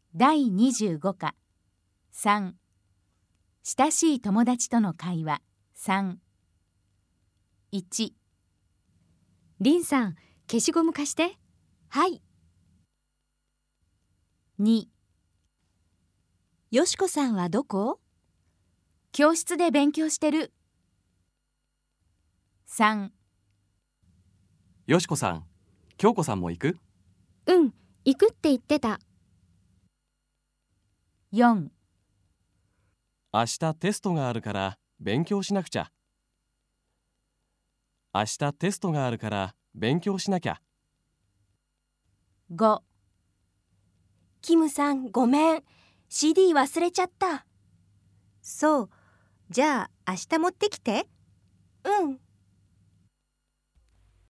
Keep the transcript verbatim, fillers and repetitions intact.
だいにじゅうごかさん親しい友達との会話さん いちりんさん、消しゴム貸して。 はい。 によしこさんはどこ？ 教室で勉強してる。さんよしこさん、京子さんも行く？ うん、行くって言ってた。 よん明日テストがあるから勉強しなくちゃ。明日テストがあるから勉強しなきゃ。 ごキムさん、ごめん。シーディー 忘れちゃった。 そう。じゃあ明日持ってきて。 うん。